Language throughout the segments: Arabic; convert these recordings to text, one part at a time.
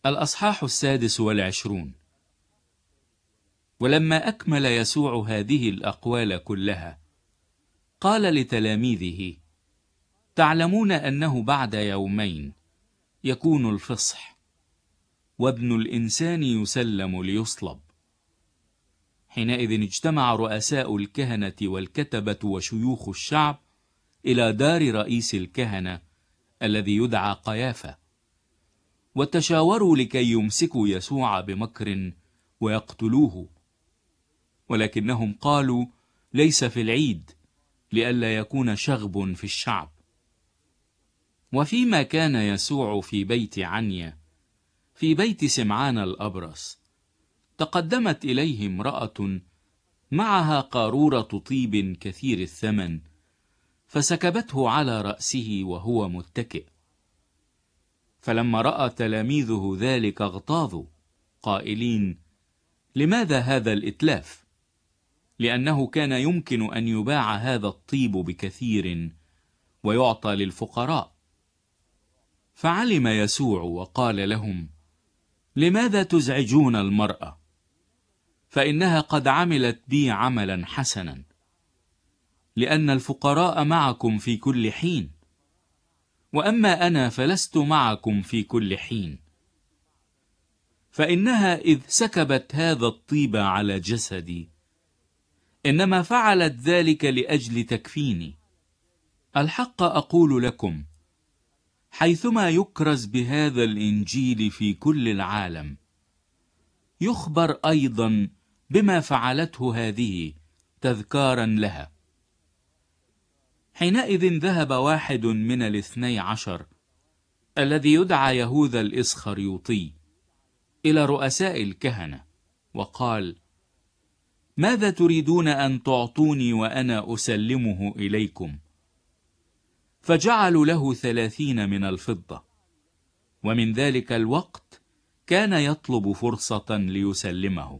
الأصحاح 26. ولما أكمل يسوع هذه الأقوال كلها قال لتلاميذه: تعلمون أنه بعد يومين يكون الفصح، وابن الإنسان يسلم ليصلب. حينئذ اجتمع رؤساء الكهنة والكتبة وشيوخ الشعب إلى دار رئيس الكهنة الذي يدعى قيافة، وتشاوروا لكي يمسكوا يسوع بمكر ويقتلوه. ولكنهم قالوا: ليس في العيد، لئلا يكون شغب في الشعب. وفيما كان يسوع في بيت عنيا في بيت سمعان الأبرص، تقدمت إليه امرأة معها قارورة طيب كثير الثمن، فسكبته على رأسه وهو متكئ. فلما رأى تلاميذه ذلك اغتاظوا قائلين: لماذا هذا الإتلاف؟ لأنه كان يمكن أن يباع هذا الطيب بكثير ويعطى للفقراء. فعلم يسوع وقال لهم: لماذا تزعجون المرأة؟ فإنها قد عملت بي عملا حسنا، لأن الفقراء معكم في كل حين، وأما أنا فلست معكم في كل حين. فإنها إذ سكبت هذا الطيب على جسدي إنما فعلت ذلك لأجل تكفيني. الحق أقول لكم، حيثما يكرز بهذا الإنجيل في كل العالم، يخبر أيضا بما فعلته هذه تذكارا لها. حينئذ ذهب واحد من 12 الذي يدعى يهوذا الإسخريوطي إلى رؤساء الكهنة وقال: ماذا تريدون أن تعطوني وأنا أسلمه إليكم؟ فجعلوا له 30 من الفضة، ومن ذلك الوقت كان يطلب فرصة ليسلمه.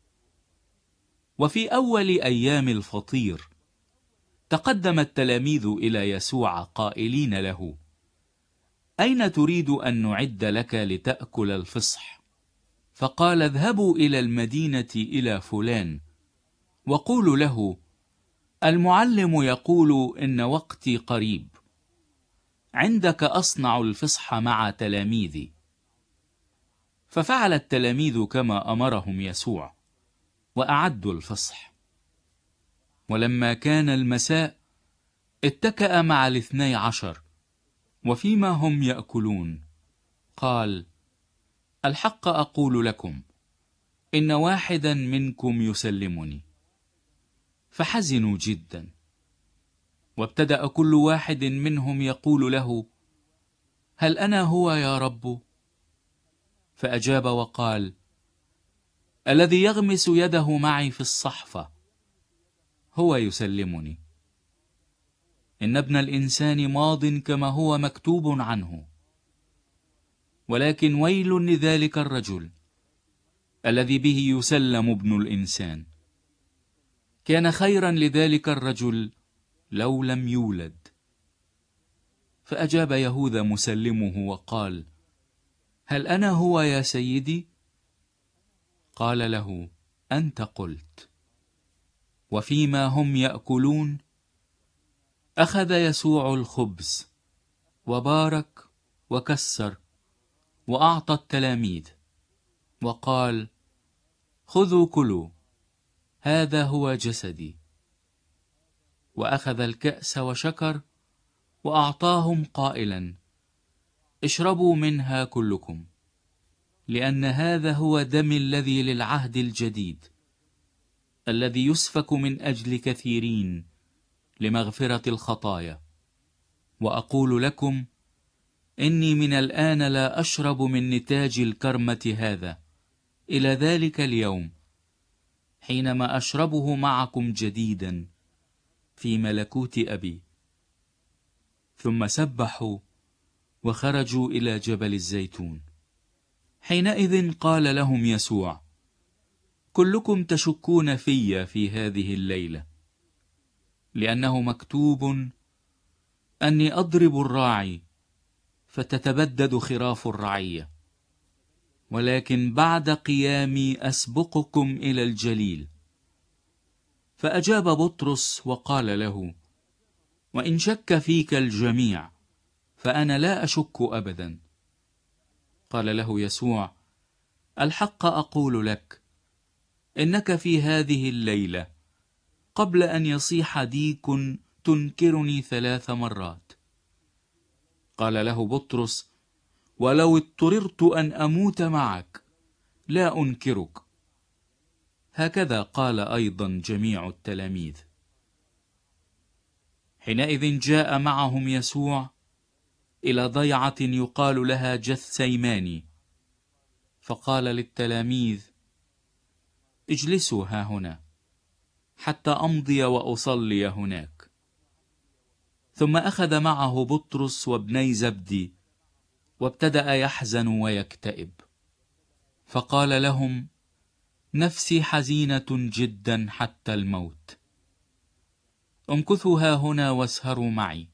وفي أول أيام الفطير تقدم التلاميذ إلى يسوع قائلين له: أين تريد أن نعد لك لتأكل الفصح؟ فقال: اذهبوا إلى المدينة إلى فلان وقولوا له: المعلم يقول إن وقتي قريب، عندك أصنع الفصح مع تلاميذي. ففعل التلاميذ كما أمرهم يسوع، وأعدوا الفصح. ولما كان المساء اتكأ مع 12، وفيما هم يأكلون قال: الحق أقول لكم، إن واحدا منكم يسلمني. فحزنوا جدا، وابتدأ كل واحد منهم يقول له: هل أنا هو يا رب؟ فأجاب وقال: الذي يغمس يده معي في الصحفة هو يسلمني. إن ابن الإنسان ماض كما هو مكتوب عنه، ولكن ويل لذلك الرجل الذي به يسلم ابن الإنسان. كان خيرا لذلك الرجل لو لم يولد. فأجاب يهوذا مسلمه وقال: هل أنا هو يا سيدي؟ قال له: أنت قلت. وفيما هم يأكلون أخذ يسوع الخبز وبارك وكسر وأعطى التلاميذ وقال: خذوا كلوا، هذا هو جسدي. وأخذ الكأس وشكر وأعطاهم قائلا: اشربوا منها كلكم، لأن هذا هو دمي الذي للعهد الجديد، الذي يسفك من أجل كثيرين لمغفرة الخطايا. وأقول لكم إني من الآن لا أشرب من نتاج الكرمة هذا إلى ذلك اليوم، حينما أشربه معكم جديدا في ملكوت أبي. ثم سبحوا وخرجوا إلى جبل الزيتون. حينئذ قال لهم يسوع: كلكم تشكون في هذه الليلة، لأنه مكتوب: أني أضرب الراعي فتتبدد خراف الرعية. ولكن بعد قيامي أسبقكم إلى الجليل. فأجاب بطرس وقال له: وإن شك فيك الجميع فأنا لا أشك أبدا. قال له يسوع: الحق أقول لك إنك في هذه الليلة قبل أن يصيح ديك تنكرني 3 مرات. قال له بطرس: ولو اضطررت أن أموت معك لا أنكرك. هكذا قال أيضا جميع التلاميذ. حينئذ جاء معهم يسوع إلى ضيعة يقال لها جثسيماني، فقال للتلاميذ: اجلسوا ها هنا حتى أمضي وأصلي هناك. ثم أخذ معه بطرس وابني زبدي وابتدأ يحزن ويكتئب، فقال لهم: نفسي حزينة جدا حتى الموت، امكثوا ها هنا واسهروا معي.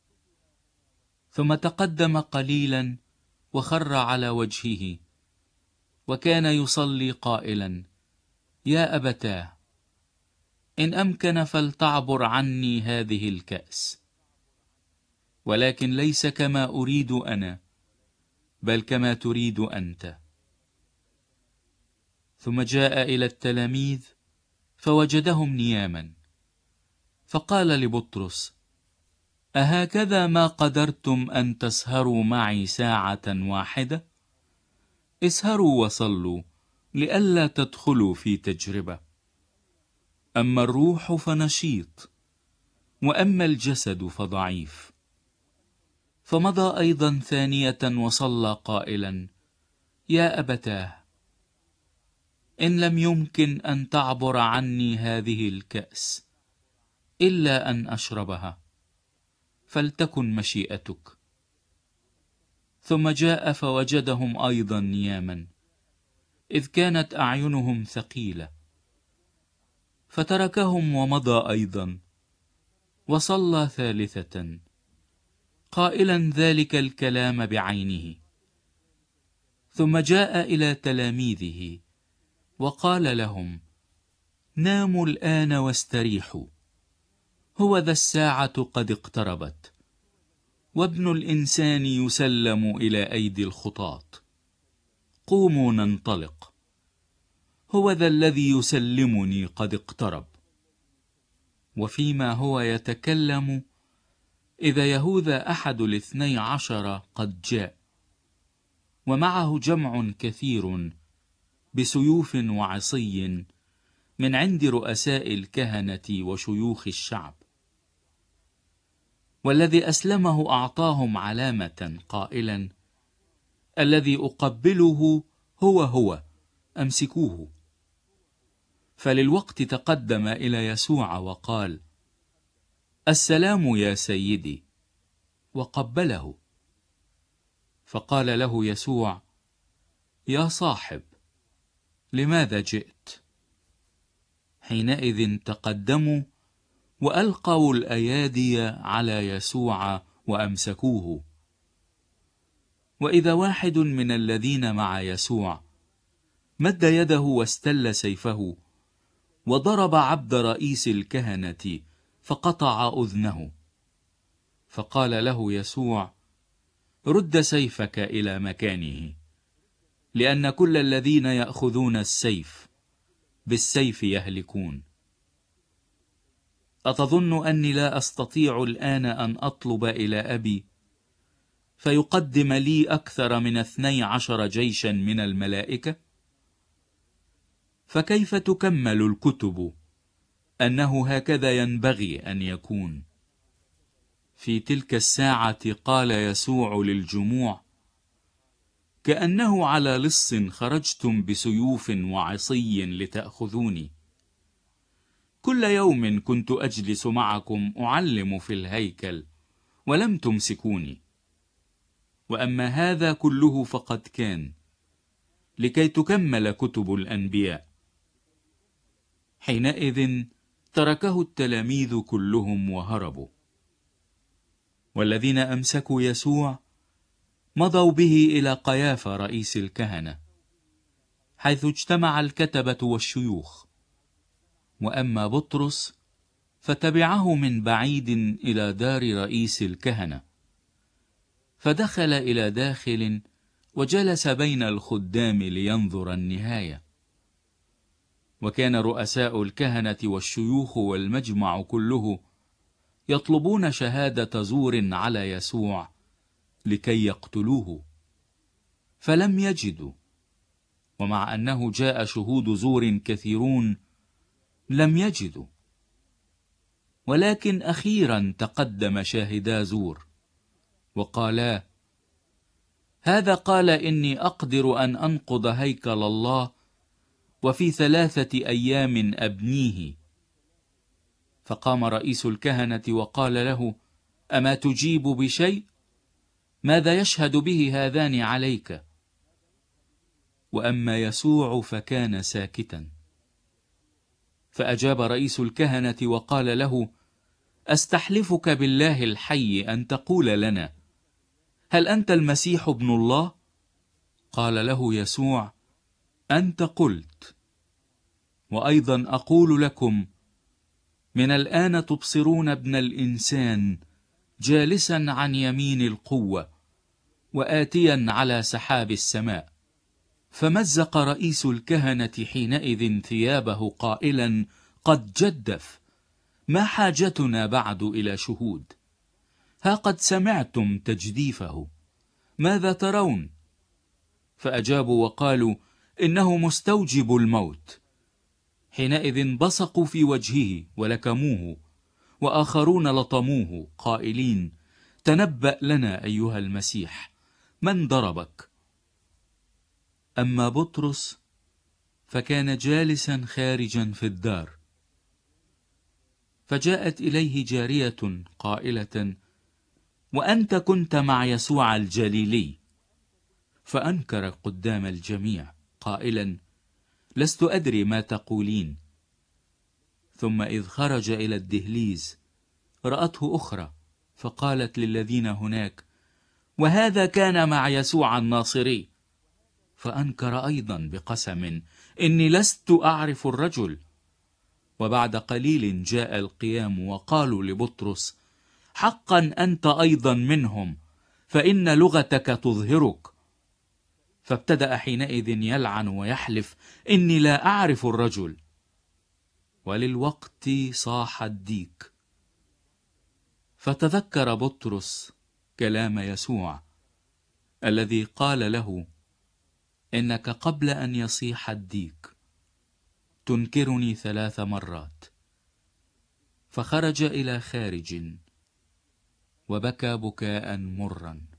ثم تقدم قليلا وخر على وجهه وكان يصلي قائلا: يا أبتاه، إن أمكن فلتعبر عني هذه الكأس، ولكن ليس كما أريد أنا بل كما تريد أنت. ثم جاء إلى التلاميذ فوجدهم نياما، فقال لبطرس: أهكذا ما قدرتم أن تسهروا معي ساعة واحدة؟ اسهروا وصلوا لئلا تدخلوا في تجربة. أما الروح فنشيط، وأما الجسد فضعيف. فمضى أيضا ثانية وصلى قائلا: يا أبتاه، إن لم يمكن أن تعبر عني هذه الكأس إلا أن أشربها فلتكن مشيئتك. ثم جاء فوجدهم أيضا نياما، إذ كانت أعينهم ثقيلة، فتركهم ومضى أيضا وصلى ثالثة قائلا ذلك الكلام بعينه. ثم جاء إلى تلاميذه وقال لهم: ناموا الآن واستريحوا، هو ذا الساعة قد اقتربت، وابن الإنسان يسلم إلى أيدي الخطاة. قوموا ننطلق، هو ذا الذي يسلمني قد اقترب. وفيما هو يتكلم إذا يهوذا أحد 12 قد جاء، ومعه جمع كثير بسيوف وعصي من عند رؤساء الكهنة وشيوخ الشعب. والذي أسلمه أعطاهم علامة قائلا: الذي أقبله هو، أمسكوه. فللوقت تقدم إلى يسوع وقال: السلام يا سيدي، وقبله. فقال له يسوع: يا صاحب، لماذا جئت؟ حينئذ تقدموا وألقوا الأيادي على يسوع وأمسكوه. وإذا واحد من الذين مع يسوع مد يده واستل سيفه وضرب عبد رئيس الكهنة فقطع أذنه. فقال له يسوع: رد سيفك إلى مكانه، لأن كل الذين يأخذون السيف بالسيف يهلكون. أتظن أني لا أستطيع الآن أن أطلب إلى أبي فيقدم لي أكثر من 12 جيشا من الملائكة؟ فكيف تكمل الكتب أنه هكذا ينبغي أن يكون؟ في تلك الساعة قال يسوع للجموع: كأنه على لص خرجتم بسيوف وعصي لتأخذوني. كل يوم كنت أجلس معكم أعلم في الهيكل ولم تمسكوني، وأما هذا كله فقد كان لكي تكمل كتب الأنبياء. حينئذ تركه التلاميذ كلهم وهربوا. والذين أمسكوا يسوع مضوا به إلى قيافة رئيس الكهنة حيث اجتمع الكتبة والشيوخ. وأما بطرس فتبعه من بعيد إلى دار رئيس الكهنة، فدخل إلى داخل وجلس بين الخدام لينظر النهاية. وكان رؤساء الكهنة والشيوخ والمجمع كله يطلبون شهادة زور على يسوع لكي يقتلوه، فلم يجدوا، ومع أنه جاء شهود زور كثيرون لم يجدوا. ولكن أخيرا تقدم شاهدا زور وقالا: هذا قال إني أقدر أن أنقض هيكل الله وفي 3 أيام أبنيه. فقام رئيس الكهنة وقال له: أما تجيب بشيء؟ ماذا يشهد به هذان عليك؟ وأما يسوع فكان ساكتا. فأجاب رئيس الكهنة وقال له: أستحلفك بالله الحي أن تقول لنا، هل أنت المسيح ابن الله؟ قال له يسوع: أنت قلت. وأيضا أقول لكم، من الآن تبصرون ابن الإنسان جالسا عن يمين القوة وآتيا على سحاب السماء. فمزق رئيس الكهنة حينئذ ثيابه قائلا: قد جدف، ما حاجتنا بعد إلى شهود؟ ها قد سمعتم تجديفه، ماذا ترون؟ فأجابوا وقالوا: إنه مستوجب الموت. حينئذ بصقوا في وجهه ولكموه، وآخرون لطموه قائلين: تنبأ لنا أيها المسيح، من ضربك؟ أما بطرس فكان جالسا خارجا في الدار. فجاءت إليه جارية قائلة: وأنت كنت مع يسوع الجليلي. فأنكر قدام الجميع قائلا: لست أدري ما تقولين. ثم إذ خرج إلى الدهليز رأته أخرى، فقالت للذين هناك: وهذا كان مع يسوع الناصري. فأنكر أيضا بقسم: إني لست أعرف الرجل. وبعد قليل جاء القيام وقالوا لبطرس: حقا أنت أيضا منهم، فإن لغتك تظهرك. فابتدأ حينئذ يلعن ويحلف: إني لا أعرف الرجل. وللوقت صاح الديك. فتذكر بطرس كلام يسوع الذي قال له: إنك قبل أن يصيح الديك تنكرني 3 مرات. فخرج إلى خارج وبكى بكاء مرا.